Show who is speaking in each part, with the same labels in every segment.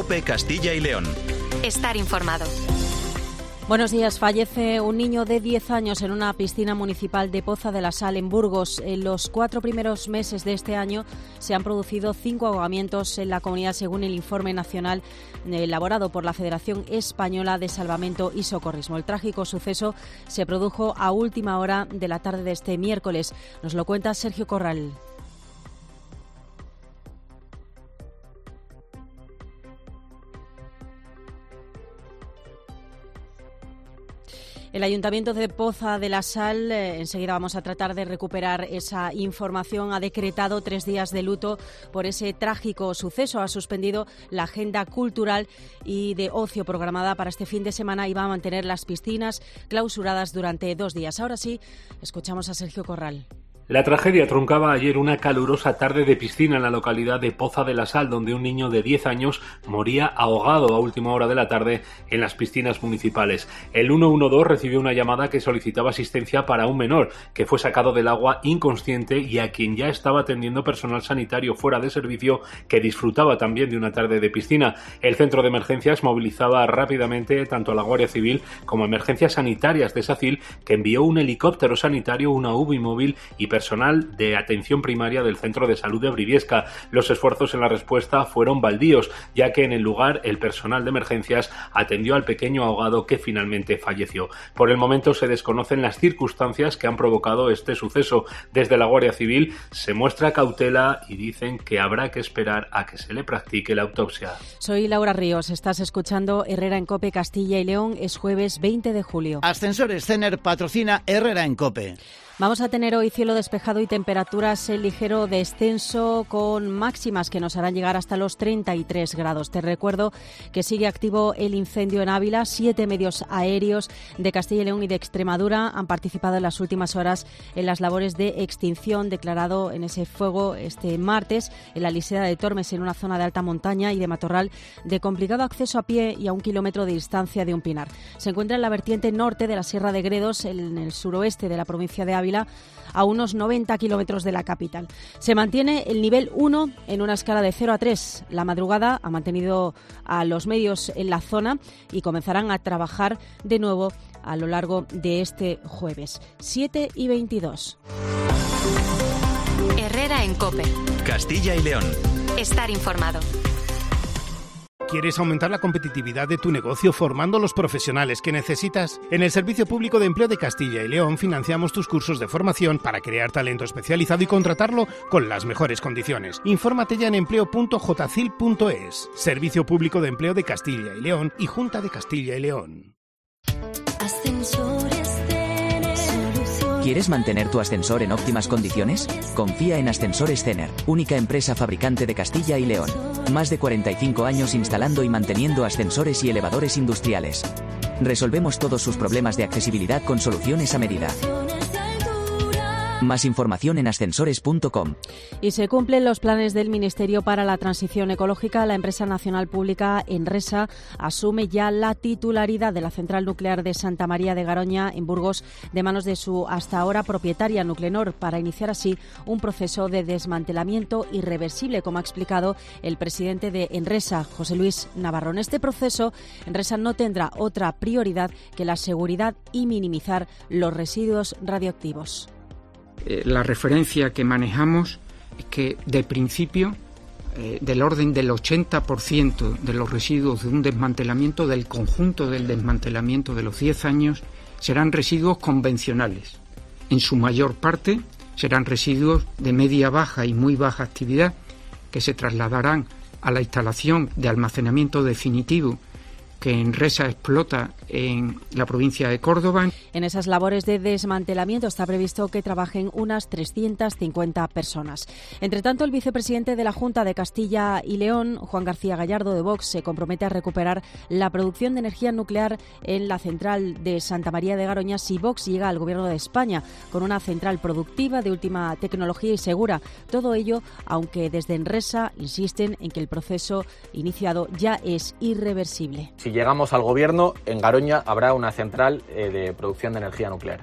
Speaker 1: COPE Castilla y León.
Speaker 2: Estar informado.
Speaker 3: Buenos días. Fallece un niño de 10 años en una piscina municipal de Poza de la Sal, en Burgos. En los 4 primeros meses de este año se han producido 5 ahogamientos en la comunidad, según el informe nacional elaborado por la Federación Española de Salvamento y Socorrismo. El trágico suceso se produjo a última hora de la tarde de este miércoles. Nos lo cuenta Sergio Corral. El Ayuntamiento de Poza de la Sal, enseguida vamos a tratar de recuperar esa información, ha decretado 3 días de luto por ese trágico suceso. Ha suspendido la agenda cultural y de ocio programada para este fin de semana y va a mantener las piscinas clausuradas durante 2 días. Ahora sí, escuchamos a Sergio Corral.
Speaker 4: La tragedia truncaba ayer una calurosa tarde de piscina en la localidad de Poza de la Sal, donde un niño de 10 años moría ahogado a última hora de la tarde en las piscinas municipales. El 112 recibió una llamada que solicitaba asistencia para un menor que fue sacado del agua inconsciente y a quien ya estaba atendiendo personal sanitario fuera de servicio que disfrutaba también de una tarde de piscina. El centro de emergencias movilizaba rápidamente tanto a la Guardia Civil como a Emergencias Sanitarias de SACIL, que envió un helicóptero sanitario, una UBI móvil y personal de atención primaria del Centro de Salud de Briviesca. Los esfuerzos en la respuesta fueron baldíos, ya que en el lugar el personal de emergencias atendió al pequeño ahogado que finalmente falleció. Por el momento se desconocen las circunstancias que han provocado este suceso. Desde la Guardia Civil se muestra cautela y dicen que habrá que esperar a que se le practique la autopsia.
Speaker 3: Soy Laura Ríos, estás escuchando Herrera en COPE Castilla y León. Es jueves 20 de julio.
Speaker 5: Ascensores Cener patrocina Herrera en COPE.
Speaker 3: Vamos a tener hoy cielo despejado y temperaturas en ligero descenso, con máximas que nos harán llegar hasta los 33 grados. Te recuerdo que sigue activo el incendio en Ávila. 7 medios aéreos de Castilla y León y de Extremadura han participado en las últimas horas en las labores de extinción, declarado en ese fuego este martes en la Liseda de Tormes, en una zona de alta montaña y de matorral de complicado acceso a pie y a 1 kilómetro de distancia de un pinar. Se encuentra en la vertiente norte de la Sierra de Gredos, en el suroeste de la provincia de Ávila, a unos 90 kilómetros de la capital. Se mantiene el nivel 1 en una escala de 0 a 3. La madrugada ha mantenido a los medios en la zona y comenzarán a trabajar de nuevo a lo largo de este jueves. 7:22.
Speaker 2: Herrera en COPE.
Speaker 1: Castilla y León.
Speaker 2: Estar informado.
Speaker 6: ¿Quieres aumentar la competitividad de tu negocio formando los profesionales que necesitas? En el Servicio Público de Empleo de Castilla y León financiamos tus cursos de formación para crear talento especializado y contratarlo con las mejores condiciones. Infórmate ya en empleo.jcil.es. Servicio Público de Empleo de Castilla y León y Junta de Castilla y León.
Speaker 7: ¿Quieres mantener tu ascensor en óptimas condiciones? Confía en Ascensores Cener, única empresa fabricante de Castilla y León. Más de 45 años instalando y manteniendo ascensores y elevadores industriales. Resolvemos todos sus problemas de accesibilidad con soluciones a medida. Más información en ascensores.com.
Speaker 3: Y se cumplen los planes del Ministerio para la Transición Ecológica. La empresa nacional pública Enresa asume ya la titularidad de la central nuclear de Santa María de Garoña, en Burgos, de manos de su hasta ahora propietaria Nuclenor, para iniciar así un proceso de desmantelamiento irreversible, como ha explicado el presidente de Enresa, José Luis Navarro. En este proceso, Enresa no tendrá otra prioridad que la seguridad y minimizar los residuos radioactivos.
Speaker 8: La referencia que manejamos es que, de principio, del orden del 80% de los residuos de un desmantelamiento, del conjunto del desmantelamiento de los 10 años, serán residuos convencionales. En su mayor parte serán residuos de media, baja y muy baja actividad, que se trasladarán a la instalación de almacenamiento definitivo que Enresa explota en la provincia de Córdoba.
Speaker 3: En esas labores de desmantelamiento está previsto que trabajen unas 350 personas. Entre tanto, el vicepresidente de la Junta de Castilla y León, Juan García Gallardo, de Vox, se compromete a recuperar la producción de energía nuclear en la central de Santa María de Garoña si Vox llega al Gobierno de España, con una central productiva de última tecnología y segura. Todo ello, aunque desde Enresa insisten en que el proceso iniciado ya es irreversible.
Speaker 9: Si llegamos al gobierno, en Garoña habrá una central de producción de energía nuclear.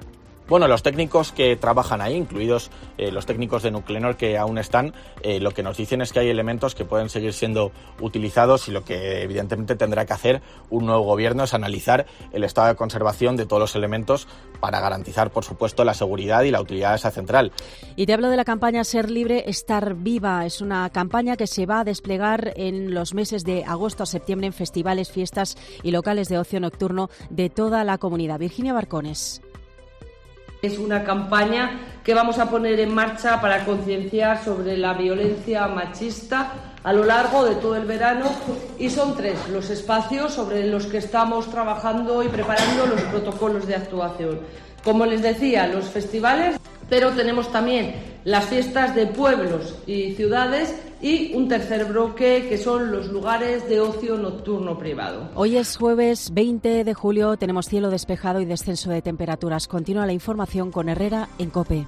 Speaker 9: Bueno, los técnicos que trabajan ahí, incluidos los técnicos de Nuclenor que aún están, lo que nos dicen es que hay elementos que pueden seguir siendo utilizados y lo que evidentemente tendrá que hacer un nuevo gobierno es analizar el estado de conservación de todos los elementos para garantizar, por supuesto, la seguridad y la utilidad de esa central.
Speaker 3: Y te hablo de la campaña Ser Libre, Estar Viva. Es una campaña que se va a desplegar en los meses de agosto a septiembre en festivales, fiestas y locales de ocio nocturno de toda la comunidad. Virginia Barcones.
Speaker 10: Es una campaña que vamos a poner en marcha para concienciar sobre la violencia machista a lo largo de todo el verano, y son 3 los espacios sobre los que estamos trabajando y preparando los protocolos de actuación. Como les decía, los festivales, pero tenemos también las fiestas de pueblos y ciudades y un tercer bloque que son los lugares de ocio nocturno privado.
Speaker 3: Hoy es jueves 20 de julio, tenemos cielo despejado y descenso de temperaturas. Continúa la información con Herrera en COPE.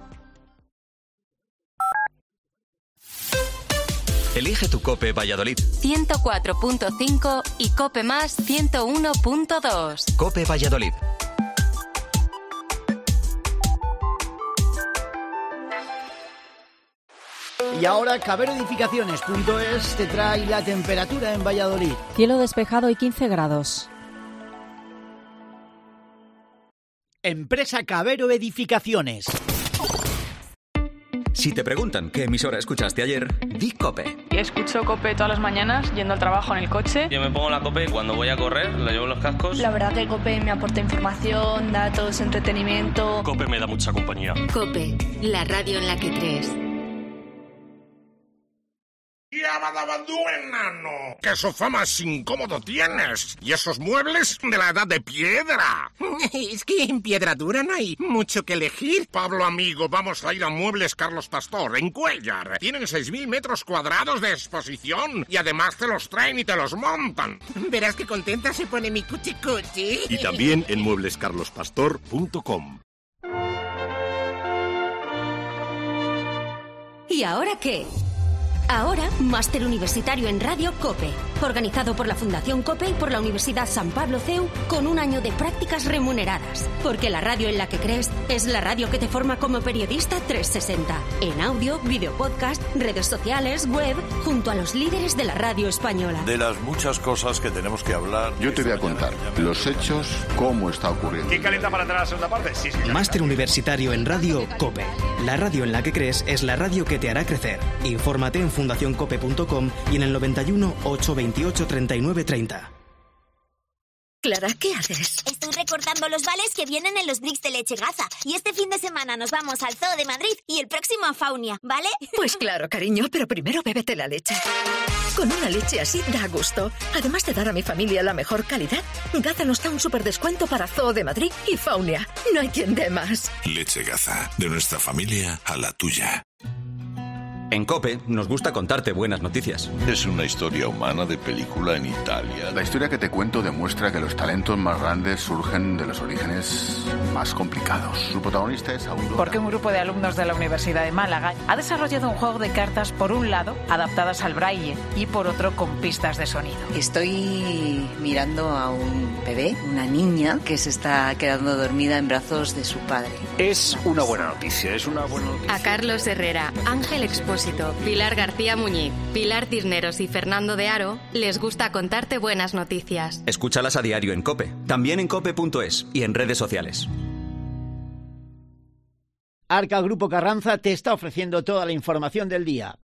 Speaker 1: Elige tu COPE Valladolid.
Speaker 2: 104.5 y COPE más 101.2.
Speaker 1: COPE Valladolid.
Speaker 5: Y ahora caberoedificaciones.es te trae la temperatura en Valladolid.
Speaker 3: Cielo despejado y 15 grados.
Speaker 5: Empresa Cabero Edificaciones.
Speaker 1: Si te preguntan qué emisora escuchaste ayer, di COPE.
Speaker 11: Escucho COPE todas las mañanas yendo al trabajo en el coche.
Speaker 12: Yo me pongo la COPE cuando voy a correr, le llevo los cascos.
Speaker 13: La verdad que COPE me aporta información, datos, entretenimiento.
Speaker 12: COPE me da mucha compañía.
Speaker 2: COPE, la radio en la que crees.
Speaker 14: ¡Yabadabandú, enano! ¡Qué sofá más incómodo tienes! ¿Y esos muebles de la edad de piedra?
Speaker 15: Es que en piedra dura no hay mucho que elegir.
Speaker 14: Pablo, amigo, vamos a ir a Muebles Carlos Pastor, en Cuéllar. Tienen 6.000 metros cuadrados de exposición y además te los traen y te los montan.
Speaker 15: Verás qué contenta se pone mi cuchi-cuchi.
Speaker 14: Y también en mueblescarlospastor.com.
Speaker 2: ¿Y ahora qué? Ahora, Máster Universitario en Radio COPE, organizado por la Fundación COPE y por la Universidad San Pablo CEU, con un año de prácticas remuneradas. Porque la radio en la que crees es la radio que te forma como periodista 360. En audio, video podcast, redes sociales, web, junto a los líderes de la radio española.
Speaker 16: De las muchas cosas que tenemos que hablar.
Speaker 17: Yo te voy a contar los hechos, cómo está ocurriendo.
Speaker 18: ¿Quién calienta para entrar a la segunda parte? Sí.
Speaker 19: Máster Universitario en Radio COPE. La radio en la que crees es la radio que te hará crecer. Infórmate en fundacioncope.com y en el 91 828 39 30.
Speaker 20: Clara, ¿qué haces?
Speaker 21: Estoy recortando los vales que vienen en los bricks de leche Gaza. Y este fin de semana nos vamos al Zoo de Madrid y el próximo a Faunia, ¿vale?
Speaker 20: Pues claro, cariño, pero primero bébete la leche. Con una leche así da gusto. Además de dar a mi familia la mejor calidad, Gaza nos da un súper descuento para Zoo de Madrid y Faunia. No hay quien dé más.
Speaker 16: Leche Gaza, de nuestra familia a la tuya.
Speaker 1: En COPE nos gusta contarte buenas noticias.
Speaker 16: Es una historia humana de película en Italia.
Speaker 17: La historia que te cuento demuestra que los talentos más grandes surgen de los orígenes más complicados. Su protagonista es Aurora.
Speaker 22: Porque un grupo de alumnos de la Universidad de Málaga ha desarrollado un juego de cartas, por un lado, adaptadas al braille y por otro, con pistas de sonido.
Speaker 23: Estoy mirando a un bebé, una niña, que se está quedando dormida en brazos de su padre.
Speaker 18: Es una buena noticia,
Speaker 2: A Carlos Herrera, Ángel Expósito, Pilar García Muñiz, Pilar Cisneros y Fernando de Aro les gusta contarte buenas noticias.
Speaker 1: Escúchalas a diario en COPE, también en cope.es y en redes sociales.
Speaker 5: Arca Grupo Carranza te está ofreciendo toda la información del día.